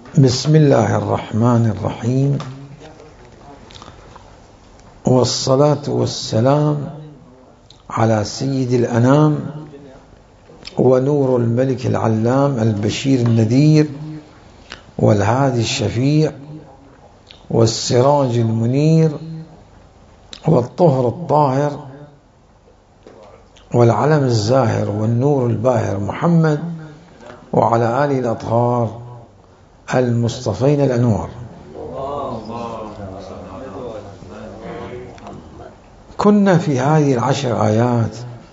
بسم الله الرحمن الرحيم، والصلاة والسلام على سيد الأنام ونور الملك العلام البشير النذير والهادي الشفيع والسراج المنير والطهر الطاهر والعلم الزاهر والنور الباهر محمد وعلى آله الأطهار المصطفين الأنوار. كنا في هذه العشر آيات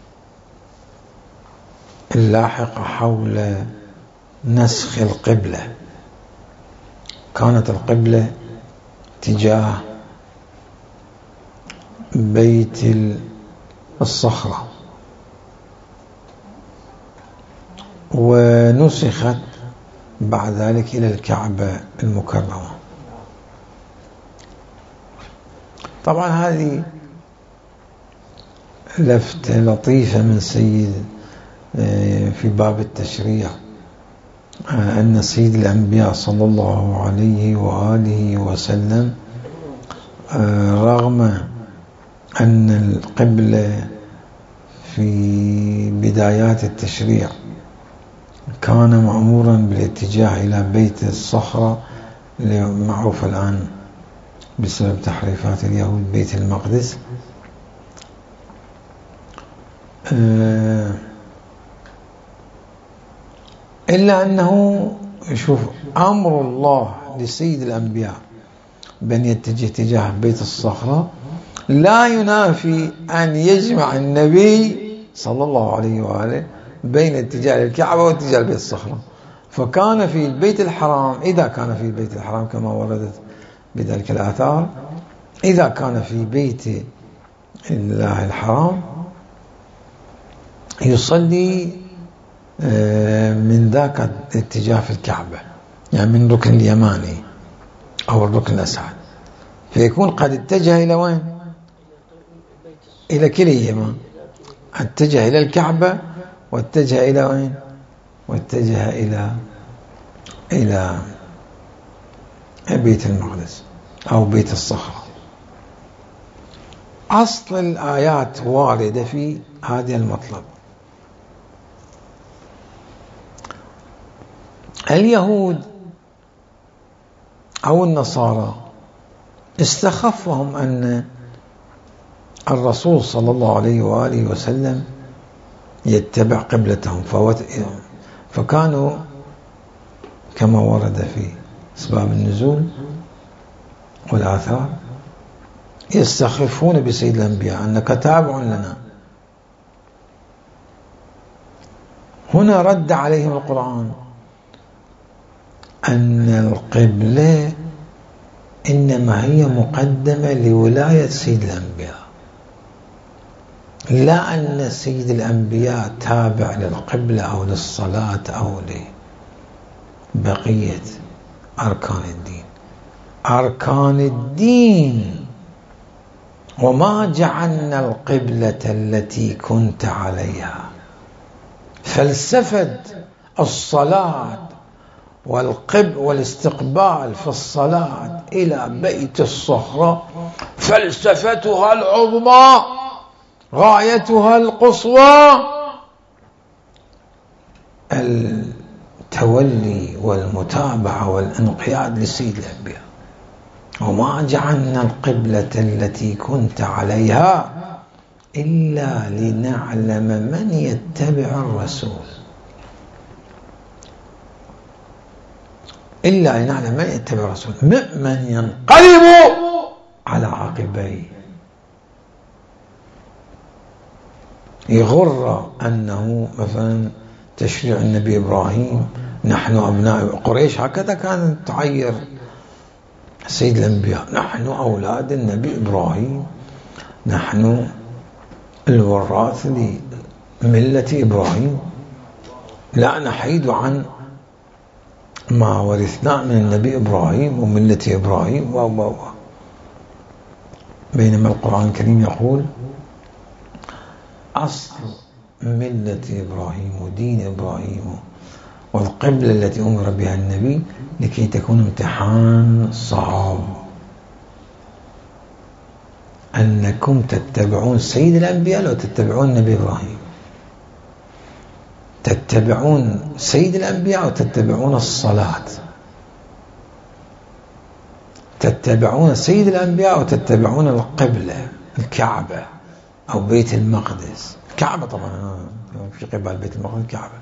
اللاحقة حول نسخ القبلة. كانت القبلة تجاه بيت الصخرة، ونسخت بعد ذلك إلى الكعبة المكرمة. طبعا هذه لفتة لطيفة من سيد في باب التشريع، أن سيد الأنبياء صلى الله عليه وآله وسلم رغم أن القبلة في بدايات التشريع كان مأمورا بالاتجاه إلى بيت الصخرة المعروف الآن بسبب تحريفات اليهود بيت المقدس، إلا أنه شوف أمر الله لسيد الأنبياء بأن يتجه تجاه بيت الصخرة لا ينافي أن يجمع النبي صلى الله عليه وآله بين اتجاه الكعبة واتجاه بيت الصخرة. فكان في البيت الحرام، إذا كان في البيت الحرام كما وردت بذلك الآثار، إذا كان في بيت الله الحرام يصلي من ذاك الاتجاه في الكعبة، يعني من الركن اليماني أو الركن الأسعد، فيكون قد اتجه إلى وين؟ إلى كليهما، اتجه إلى الكعبة واتجه إلى وين؟ واتجه إلى بيت المقدس أو بيت الصخرة. أصل الآيات واردة في هذا المطلب. اليهود أو النصارى استخفهم أن الرسول صلى الله عليه وآله وسلم يتبع قبلتهم، فكانوا كما ورد في أسباب النزول والآثار يستخفون بسيد الأنبياء أنك تابع لنا. هنا رد عليهم القرآن أن القبلة إنما هي مقدمة لولاية سيد الأنبياء، لا أن سيد الأنبياء تابع للقبلة أو للصلاة أو لبقية أركان الدين. أركان الدين وما جعلنا القبلة التي كنت عليها، فلسفة الصلاة والاستقبال في الصلاة إلى بيت الصخرة فلسفتها العظمى غايتها القصوى التولي والمتابعة والانقياد لسيد الأنبياء. وما جعلنا القبلة التي كنت عليها إلا لنعلم من يتبع الرسول، إلا لنعلم من يتبع الرسول ممن ينقلب على عقبيه. يغر أنه مثلا تشريع النبي إبراهيم، نحن أبناء قريش، هكذا كانت تعير سيد الأنبياء، نحن أولاد النبي إبراهيم، نحن الوراث لملة إبراهيم، لا نحيد عن ما ورثنا من النبي إبراهيم وملة إبراهيم بينما القرآن الكريم يقول أصل ملة إبراهيم ودين إبراهيم والقبلة التي أمر بها النبي لكي تكون امتحان صعب. أنكم تتبعون سيد الأنبياء لو تتبعون النبي إبراهيم، تتبعون سيد الأنبياء وتتبعون الصلاة، تتبعون سيد الأنبياء وتتبعون القبلة الكعبة أو بيت المقدس. الكعبة طبعا في قبال بيت المقدس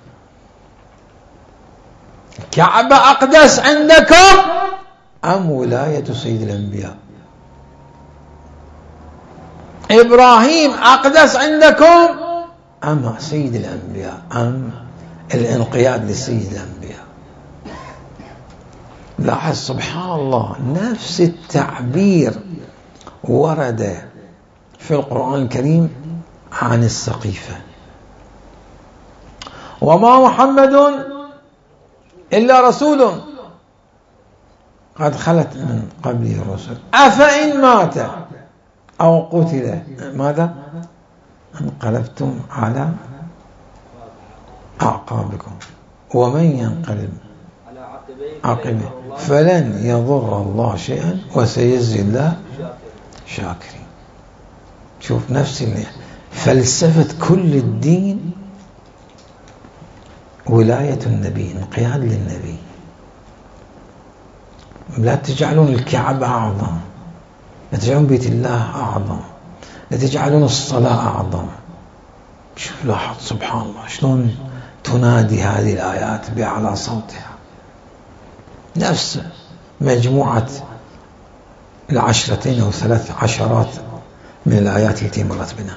الكعبة أقدس عندكم أم ولاية سيد الأنبياء؟ إبراهيم أقدس عندكم أم سيد الأنبياء، أم الانقياد لسيد الأنبياء؟ لاحظ سبحان الله، نفس التعبير ورد في القرآن الكريم عن السقيفة: وما محمد إلا رسول قد خلت من قبله الرسل أفإن مات أو قتل ماذا انقلبتم على أعقابكم ومن ينقلب عقبه فلن يضر الله شيئا وسيجزي الله شاكرين. شوف نفس فلسفة كل الدين ولاية النبي، انقياد للنبي. لا تجعلون الكعبة أعظم، لا تجعلون بيت الله أعظم، لا تجعلون الصلاة أعظم. شوف لاحظ سبحان الله شلون تنادي هذه الآيات بأعلى صوتها. نفس مجموعة 10 أو 13 من الآيات التي مرت بنا،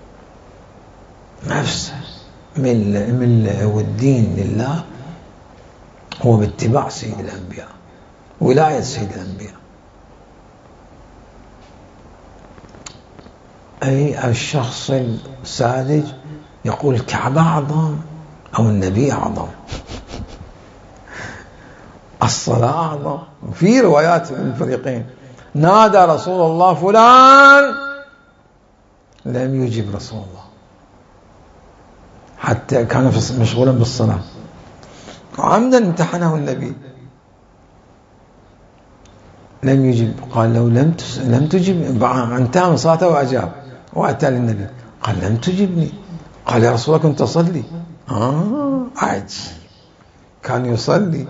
نفس من والدين لله هو باتباع سيد الأنبياء، ولاية سيد الأنبياء. أي الشخص الساذج يقول الكعبة أعظم أو النبي أعظم، الصلاة أعظم. في روايات من الفريقين: نادى رسول الله فلان لم يجب رسول الله حتى كان مشغولا بالصلاة، عمدا امتحنه النبي لم يجب. قال له لم تجب، انتهى من صلاته وأجاب وأتى للنبي قال لم تجبني. قال يا رسول الله كنت أصلي. عجيب، كان يصلي.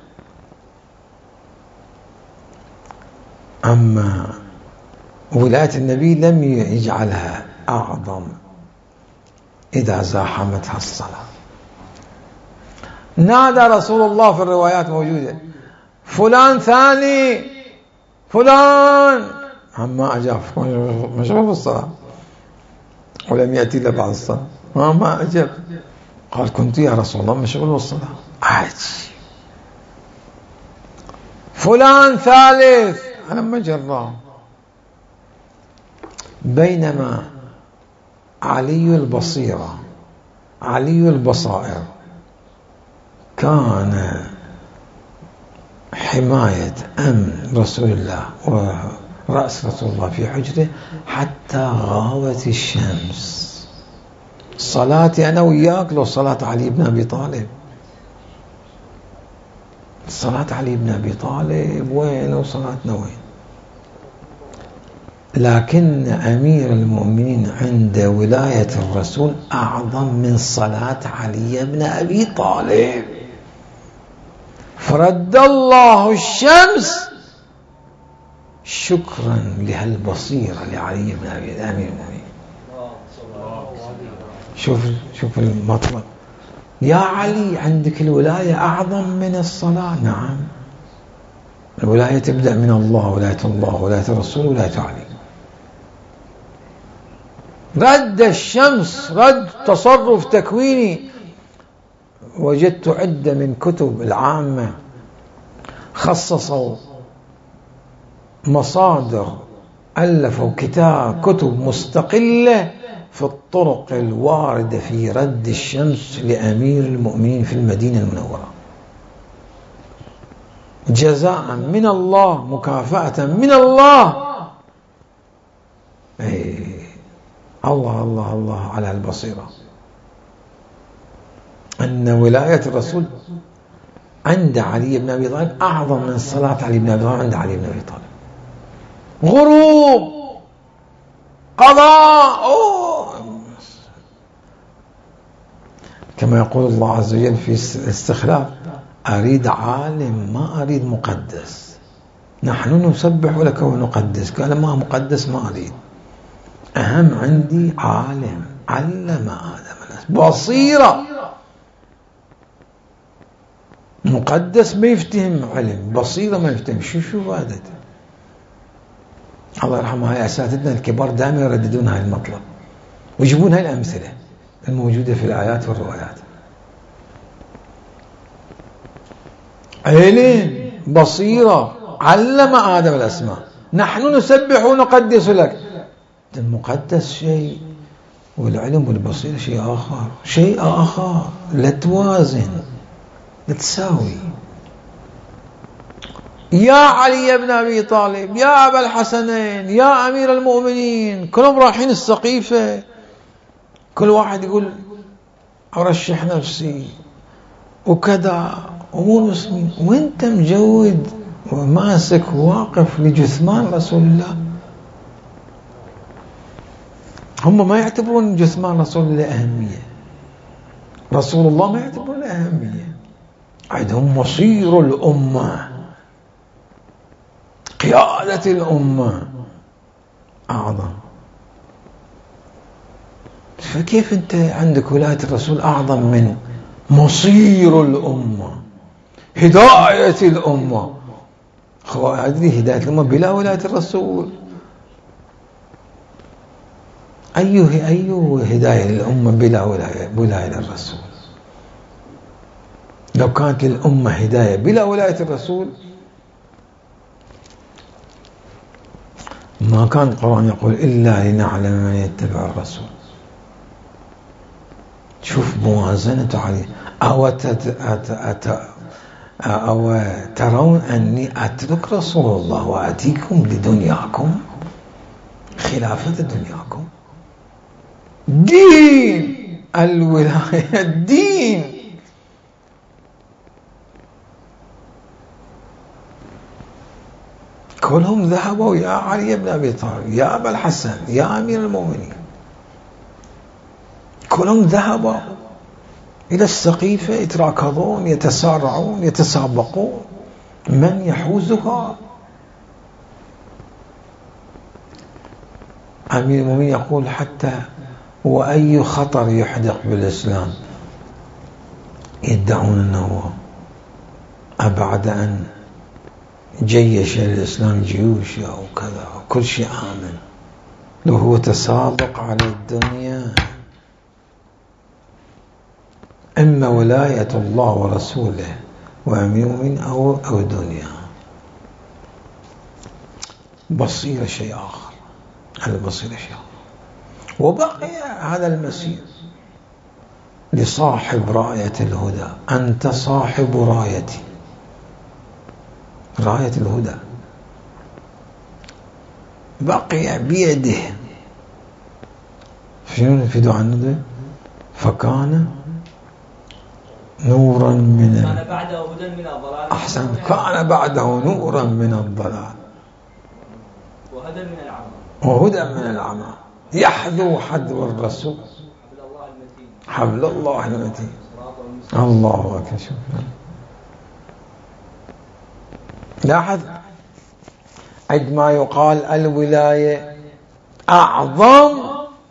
أما ولاية النبي لم يجعلها أعظم إذا زاحمتها الصلاة. نادى رسول الله في الروايات موجودة فلان ثاني فلان، أما أجاب مشغول بالصلاة ولم يأتي إلا بعد الصلاة ما أجاب. قال كنت يا رسول الله مشغول بالصلاة. عجيب. فلان ثالث لما جراه. بينما علي البصيرة علي البصائر كان حماية أمن رسول الله ورأس رسول الله في حجره حتى غابت الشمس. صلاتي أنا وياك لو صلاة علي بن أبي طالب، صلاة علي بن أبي طالب وين وصلاتنا وين؟ لكن أمير المؤمنين عند ولاية الرسول أعظم من صلاة علي بن أبي طالب. فرد الله الشمس شكرا لهالبصيرة لعلي بن أبي أمير المؤمنين. شوف المطلب. يا علي عندك الولاية أعظم من الصلاة. نعم، الولاية تبدأ من الله، ولاية الله ولاية الرسول ولاية علي. رد الشمس، رد تصرف تكويني. وجدت عدة من كتب العامة خصصوا مصادر، ألفوا كتب مستقلة في الطرق الواردة في رد الشمس لأمير المؤمنين في المدينة المنورة، جزاء من الله، مكافأة من الله. الله الله الله على البصيرة. أن ولاية الرسول عند علي بن أبي طالب أعظم من صلاة علي بن أبي طالب عند علي بن أبي طالب. غروب، قضاء، كما يقول الله عز وجل في الاستخلاف: أريد عالم ما أريد مقدس، نحن نسبح لك ونقدس. قال ما مقدس ما أريد، أهم عندي عالم علم آدم بصيرة. مقدس ما يفتهم علم، بصيرة ما يفتهم. شو فائدته؟ الله يرحمه، هاي أساتذتنا الكبار دائما يرددون هاي المطلب ويجيبون هاي الأمثلة الموجودة في الآيات والروايات. علم، بصيرة، علم آدم الأسماء، نحن نسبح ونقدس لك. المقدس شيء والعلم والبصيرة شيء آخر، شيء آخر. لا توازن، لا تساوي. يا علي بن أبي طالب، يا أبا الحسنين، يا أمير المؤمنين، كلهم رايحين السقيفة، كل واحد يقول أرشح نفسي وكذا أمور مسلمين، وانت مجود وماسك واقف لجثمان رسول الله. هم ما يعتبرون جثمان رسول الله أهمية، رسول الله ما يعتبرون أهمية. عندهم مصير الأمة، قيادة الأمة أعظم. فكيف أنت عندك ولاية الرسول أعظم من مصير الأمة، هداية الأمة؟ أدري هداية الأمة بلا ولاية الرسول. أي هداية للأمة بلا ولاية الرسول؟ لو كانت للأمة هداية بلا ولاية الرسول ما كان القرآن يقول إلا لنعلم من يتبع الرسول. شوف موازنة عليه. أو ترون أني أترك رسول الله وأتيكم لدنياكم، خلافة دنياكم، دين الولاية، الدين. كلهم ذهبوا يا علي بن أبي طالب، يا أبا الحسن، يا أمير المؤمنين، كلهم ذهبوا إلى السقيفة يتراكضون، يتسارعون، يتسابقون من يحوزها. أمير المؤمنين يقول حتى وأي خطر يحدق بالإسلام يدعون أنه أبعد أن جيش الإسلام جيوش أو كذا، كل شيء آمن. لو هو تسابق على الدنيا، إما ولاية الله ورسوله وأمير المؤمنين أو دنيا. بصيرة شيء آخر، البصيرة شيء آخر. وبقي هذا المسير لصاحب راية الهدى. أنت صاحب رايتي، راية الهدى بقي بيده. شنو في دعاء الندى؟ فكان نورا من كان بعده هدى من الضلال. أحسن، كان بعده نورا من الضلال وهدى من العمى، وهدى من العمى، يحذو حذو الرسول، حبل الله المتين. الله أكبر. شكرا. لاحظ عندما يقال الولاية أعظم،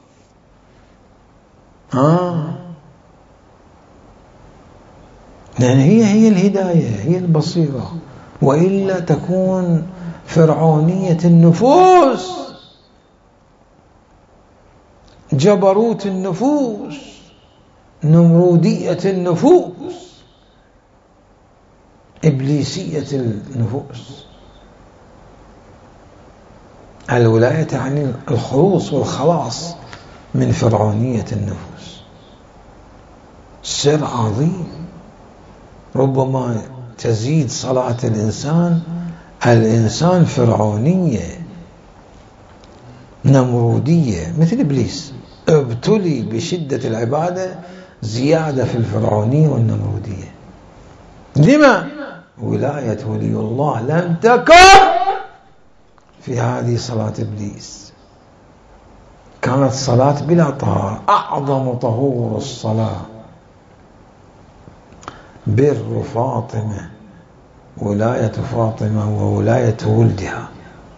لأن هي الهداية، هي البصيرة، وإلا تكون فرعونية النفوس، جبروت النفوس، نمرودية النفوس، إبليسية النفوس. الولاية تعني الخلوص والخلاص من فرعونية النفوس. سر عظيم. ربما تزيد صلاة الإنسان فرعونية نمرودية مثل إبليس، ابتلي بشدة العبادة زيادة في الفرعونية والنمرودية. لما؟ ولاية ولي الله لم تكن في هذه صلاة إبليس، كانت صلاة بلا طهارة. أعظم طهور الصلاة بر فاطمة، ولاية فاطمة وولاية ولدها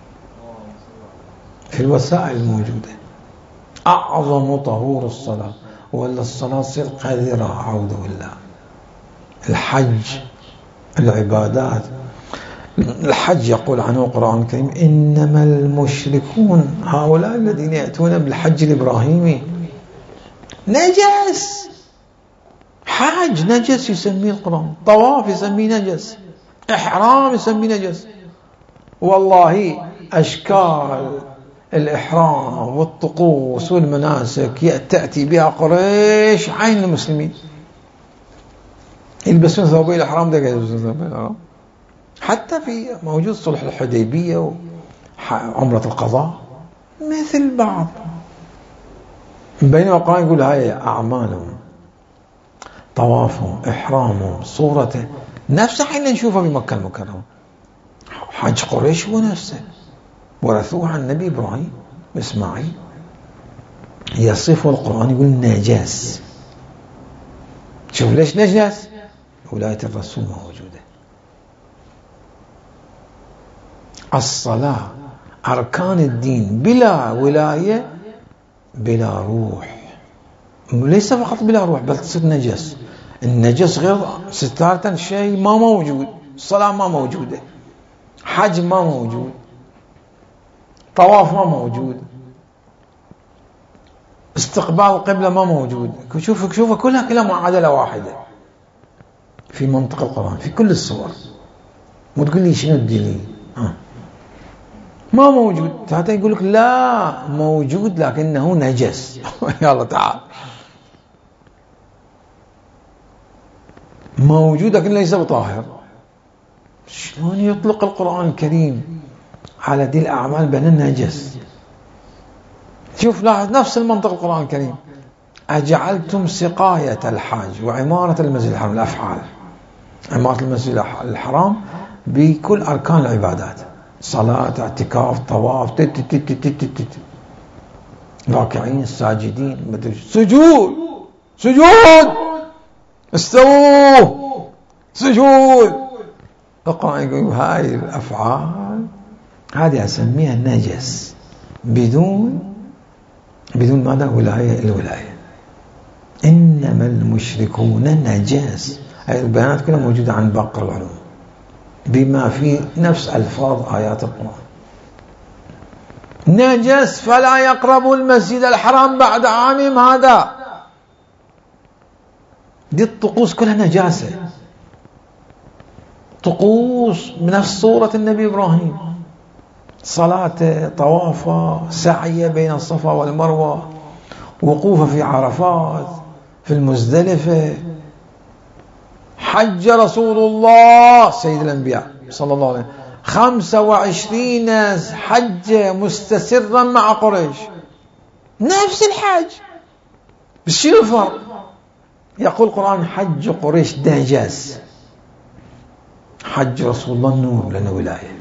في الوسائل الموجودة. أعظم طهور الصلاة، ولا الصلاة تصير قذرة أعوذ بالله. الحج، العبادات، الحج يقول عنه القرآن الكريم: إنما المشركون هؤلاء الذين يأتون بالحج الإبراهيمي نجس. حاج نجس يسميه القرآن، طواف يسميه نجس، إحرام يسميه نجس. والله أشكال الإحرام والطقوس والمناسك تأتي بها قريش عين المسلمين. يلبسون ثوبي الإحرام، حتى في موجود صلح الحديبية وعمرة القضاء مثل بعض، بينما القرآن يقول هاي أعمالهم، طوافهم، إحرامهم، صورته نفسه حين نشوفه في مكة المكرمة. حج قريش هو نفسه، ورثوه عن النبي إبراهيم وإسماعيل. يصفه القرآن يقول نجاس. شوف ليش نجاس؟ ولاية الرسول موجودة. الصلاة أركان الدين بلا ولاية بلا روح، ليس فقط بلا روح بل تصير نجس. النجس غير ستارة شيء ما موجود، الصلاة ما موجودة، حج ما موجود، طواف ما موجود، استقبال القبلة ما موجود. شوف كلها معادلة واحدة في منطق القرآن في كل الصور. مو تقول لي شنو الدليل؟ ما موجود. حتى يقول لك لا موجود لكنه نجس. يلا تعال، موجود لكن ليس بطاهر. شلون يطلق القرآن الكريم على دي الأعمال بأن النجس؟ شوف لاحظ نفس المنطق القرآن الكريم: أجعلتم سقاية الحاج وعمارة المسجد الحرام، الأفعال، عمارة المسجد الحرام بكل أركان العبادات، صلاة، اعتكاف، طواف، راكعين، ساجدين، سجود، استووا، سجود. القرآن يقول هاي الأفعال هذه أسميها نجس بدون ماذا؟ الولاية. إنما المشركون نجاس. هاي البيانات كلها موجودة عن باقي العلوم بما في نفس ألفاظ آيات القرآن. نجس فلا يقربوا المسجد الحرام بعد عامهم هذا. دي الطقوس كلها نجاسة، طقوس بنفس صورة النبي إبراهيم، صلاة، طوافة، سعي بين الصفا والمروة، وقوفه في عرفات، في المزدلفة، حج رسول الله سيد الأنبياء صلى الله عليه وسلم 25 حج مستسرا مع قريش، نفس الحج، بس شنو الفرق؟ يقول القرآن حج قريش نجاس، حج رسول الله نور لنا ولاية.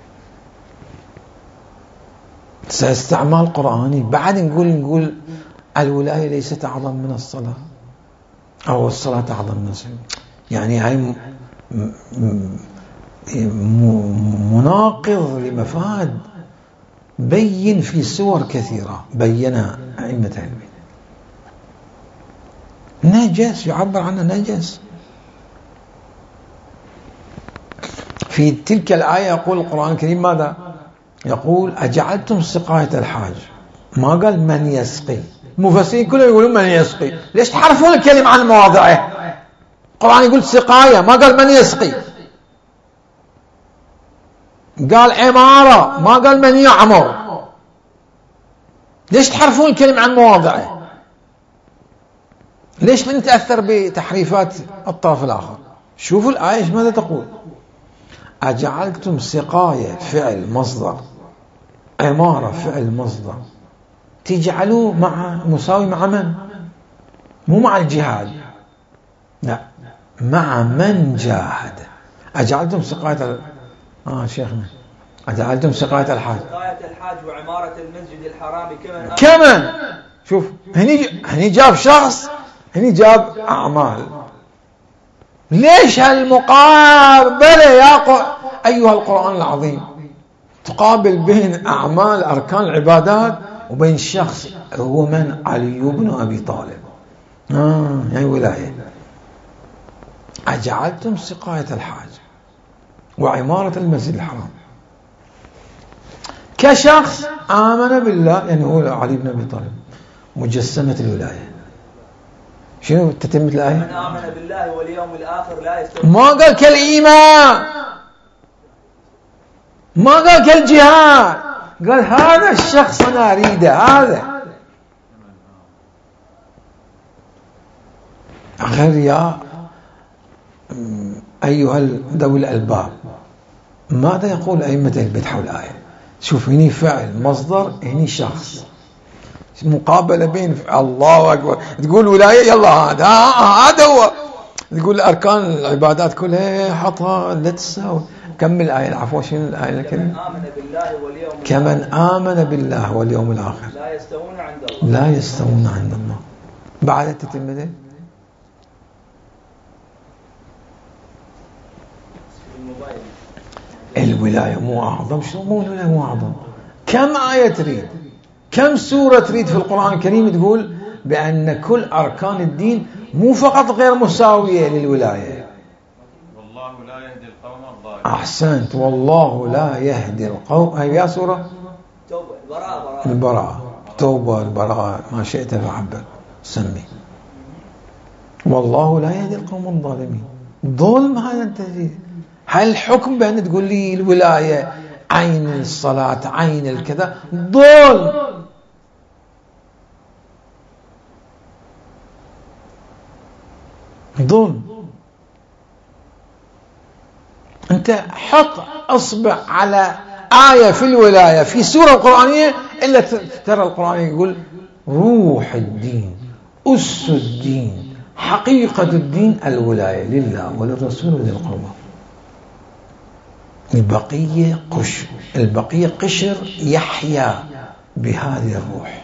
ساستعمال قرآني بعد نقول الولاية ليست أعظم من الصلاة أو الصلاة أعظم من الصلاة. يعني هاي مناقض لمفاد بين في سور كثيرة بينها أئمة العلم. نجس يعبر عنه نجس. في تلك الآية يقول القرآن الكريم ماذا؟ يقول أجعلتم سقاية الحاج، ما قال من يسقي. المفسرين كلهم يقولون من يسقي. ليش تحرفون الكلمة عن مواضعه؟ القرآن يقول سقاية، ما قال من يسقي. قال عمارة، ما قال من يعمر. ليش تحرفون الكلمة عن مواضعه؟ ليش نتأثر بتحريفات الطرف الآخر؟ شوفوا الآية ماذا تقول: أجعلتم سقاية فعل مصدر، عمارة فعل مصدر، تجعلوه مساوي مع من؟ مو مع الجهاد، لا، مع من جاهد. أجعلتم سقاية شيخنا أجعلتم سقاية الحاج وعمارة المسجد الحرام كمن شوف هني جاب شخص، هني جاب أعمال. ليش هالمقابلة يا أيها القرآن العظيم؟ تقابل بين أعمال أركان العبادات وبين شخص هو من؟ علي بن أبي طالب. يعني ولاية. أجعلتم سقاية الحاج وعمارة المسجد الحرام كشخص آمن بالله، يعني هو علي بن أبي طالب مجسمة الولاية. شنو تتمة الآية؟ من آمن بالله واليوم الآخر لا يستوي. ما قال كالإيمان، ما قال كالجهاد، قال هذا الشخص أنا أريده. هذا غير يا أيها ذوي الألباب. ماذا يقول أئمة البدع حول الآية؟ شوف هني فعل مصدر، هني شخص، مقابلة بين الله أكبر. تقول ولاية، يلا هذا هو. تقول أركان العبادات كلها حطها لا تساوي. كمل الآية. عفوا شنو الآية الكريمة؟ كمن آمن بالله واليوم الآخر لا يستوون عند الله. لا يستوون عند الله. بعد تتمة الولاية مو أعظم؟ شو مو الولاية مو أعظم؟ كم آية تريد، كم سورة تريد في القرآن الكريم تقول بأن كل أركان الدين مو فقط غير مساوية للولاية. والله لا يهدي القوم الظالمين. أحسنت. والله لا يهدي القوم. هاي يا سورة البراءة. توبة البراءة ما شئت فعبر سمي. والله لا يهدي القوم الظالمين. ظلم هذا التهديد. هل الحكم بأن تقول لي الولاية عين الصلاة عين الكذا؟ ظلم. ظلم. أنت حط أصبع على آية في الولاية في سورة قرآنية إلا ترى القرآن يقول روح الدين، أس الدين، حقيقة الدين الولاية لله وللرسول وذي القربى. البقية قشر يحيا بهذه الروح.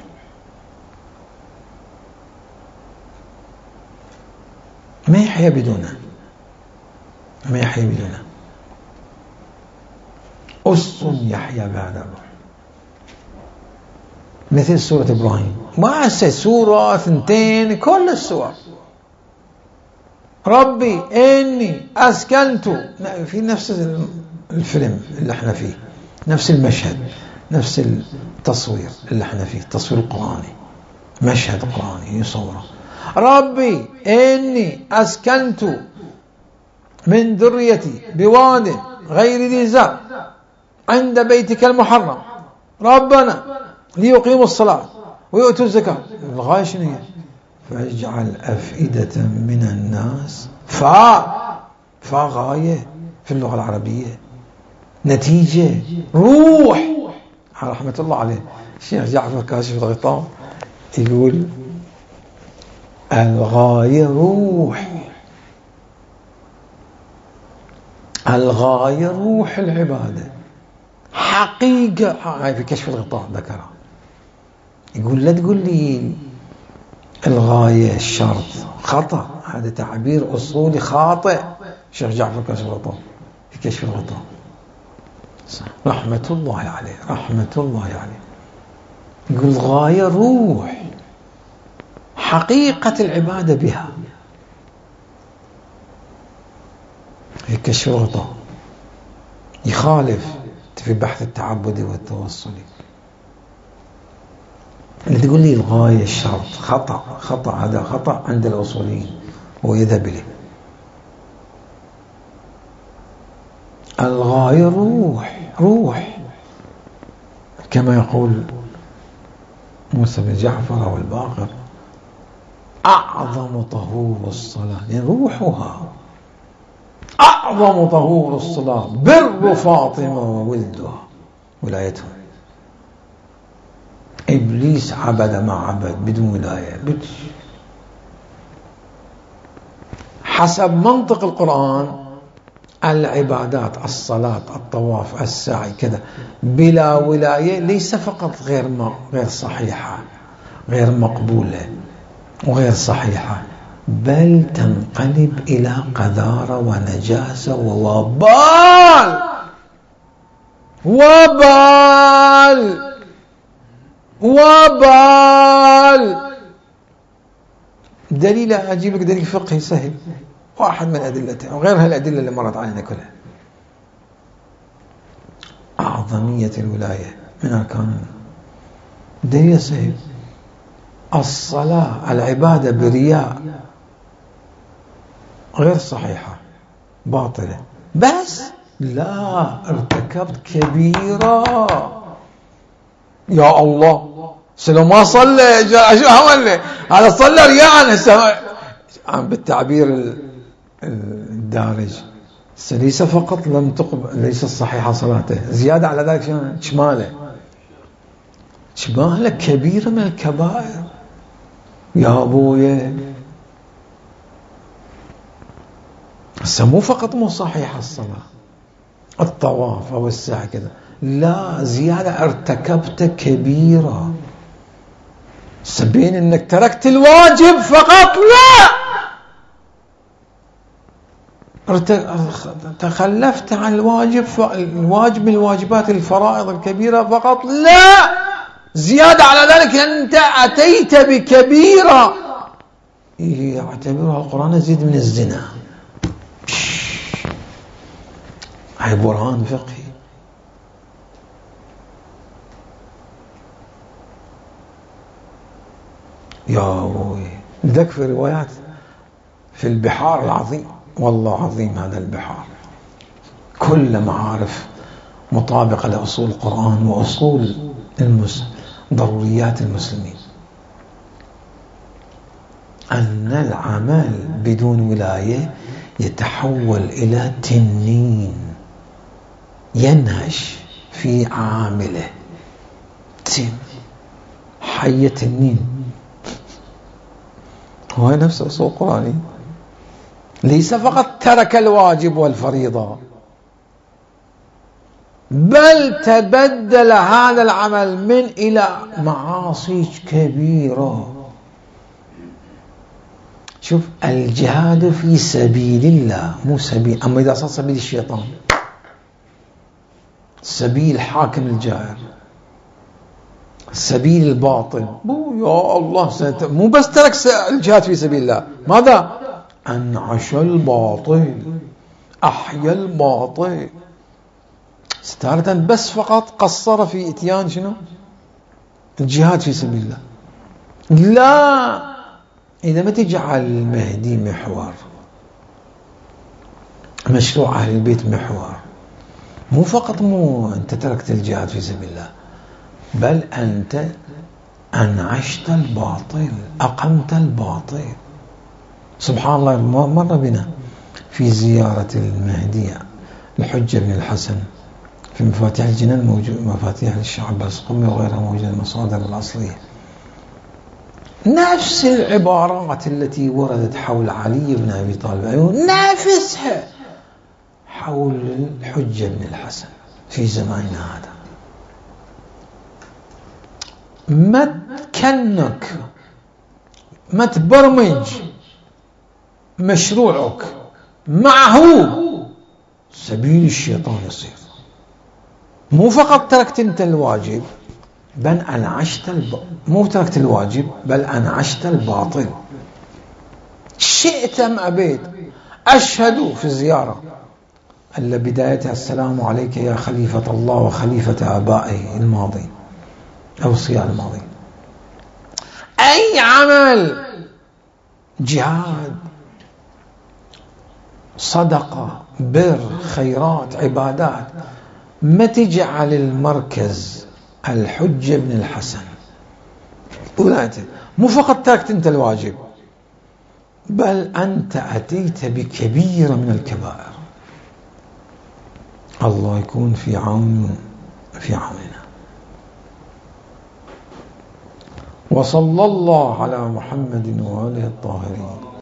ما يحيا بدونه، ما يحيا بدونه. أس يحيا بهذا الروح. مثل سورة إبراهيم، ما سورة ثنتين، كل السور. ربي إني أسكنت، في نفس الفيلم اللي احنا فيه، نفس المشهد، نفس التصوير اللي احنا فيه، التصوير القرآني، مشهد قرآني يصوره. ربي إني أسكنت من ذريتي بواد غير ذي زرع عند بيتك المحرم ربنا ليقيموا الصلاة ويؤتوا الزكاة. الغاية شنو هي؟ فاجعل أفئدة من الناس. غاية في اللغة العربية، نتيجة، روح. رحمة الله عليه الشيخ جعفر كاشف الغطاء يقول الغاية روح، الغاية روح العبادة، حقيقة. هاي في كشف الغطاء ذكرها. يقول لا تقول لي الغاية الشرط، خطأ. هذا تعبير أصولي خاطئ. الشيخ جعفر كاشف الغطاء في كشف الغطاء رحمة الله عليه، رحمة الله عليه. يقول الغاية روح، حقيقة العبادة بها. في كشف الغطاء يخالف في بحث التعبدي والتوصلي. اللي تقول لي الغاية الشرط، خطأ. هذا خطأ عند الأصوليين ويذهب إليه. الغاية روح كما يقول موسى بن جعفر والباقر أعظم طهور الصلاة، يعني روحها أعظم طهور الصلاة بر فاطمة وولدها ولايتها. إبليس عبد ما عبد بدون ولاية، حسب منطق القرآن العبادات، الصلاة، الطواف، السعي كذا بلا ولاية ليس فقط غير صحيحة، غير مقبولة وغير صحيحة، بل تنقلب إلى قذارة ونجاسة ووبال. وبال. دليل، أجيب لك دليل فقهي سهل، واحد من أدلته وغير هالأدلة اللي مرت علينا كلها. أعظمية الولاية من أركان، دليل سهل، الصلاة العبادة برياء غير صحيحة باطلة، بس لا ارتكبت كبيرة يا الله سلو ما صلى هذا صلى رياء بالتعبير الدارج، ليس فقط لم تقبل، ليس صحيحة صلاته، زيادة على ذلك شماله كبيرة من الكبائر يا أبويا. مو فقط مو صحيحة الصلاة، الطواف أو السعي كذا، لا زيادة ارتكبت كبيرة، سبين انك تركت الواجب فقط، لا تخلفت عن الواجب من الواجبات الفرائض الكبيرة فقط، لا زيادة على ذلك أنت أتيت بكبيرة يعتبرها القرآن يزيد من الزنا. هاي برهان فقهي. يا أبوي لذلك في روايات في البحار العظيم، والله عظيم هذا البحار، كل معارف مطابقة لأصول القرآن وأصول ضروريات المسلمين، أن العمل بدون ولاية يتحول إلى تنين ينهش في عامله، حية تنين، هو نفس أصول القرآن، ليس فقط ترك الواجب والفريضة، بل تبدل هذا العمل من إلى معاصي كبيرة. شوف الجهاد في سبيل الله مو سبيل، أما إذا صار سبيل الشيطان، سبيل حاكم الجائر، سبيل الباطل، يا الله مو بس ترك الجهاد في سبيل الله، ماذا أنعش الباطل، أحيا الباطل، ستارة بس فقط قصر في إتيان شنو الجهاد في سبيل الله. لا، إذا ما تجعل المهدي محور، مشروع أهل البيت محور، مو فقط أنت تركت الجهاد في سبيل الله، بل أنت أنعشت الباطل، أقمت الباطل. سبحان الله، مر بنا في زيارة المهدي الحجة بن الحسن في مفاتيح الجنان، موجود مفاتيح للشعب القمي وغيرها موجودة المصادر الأصلية، نفس العبارات التي وردت حول علي بن أبي طالب نفسها حول الحجة بن الحسن في زماننا هذا. ما تكنك، ما تبرمج مشروعك معه سبيل الشيطان يصير. مو فقط تركت انت الواجب، بل أنعشت مو تركت الواجب بل أنعشت الباطل، شئت أم أبيت. أشهد في الزيارة ألا بدايتها السلام عليك يا خليفة الله وخليفة آبائه الماضي أو الصيام الماضي. أي عمل، جهاد، صدقة، بر، خيرات، عبادات، ما تجعل المركز الحجة بن الحسن ولايته. مو فقط تركت انت الواجب، بل أنت أتيت بكبيرة من الكبائر. الله يكون في عوننا. وصلى الله على محمد وآله الطاهرين.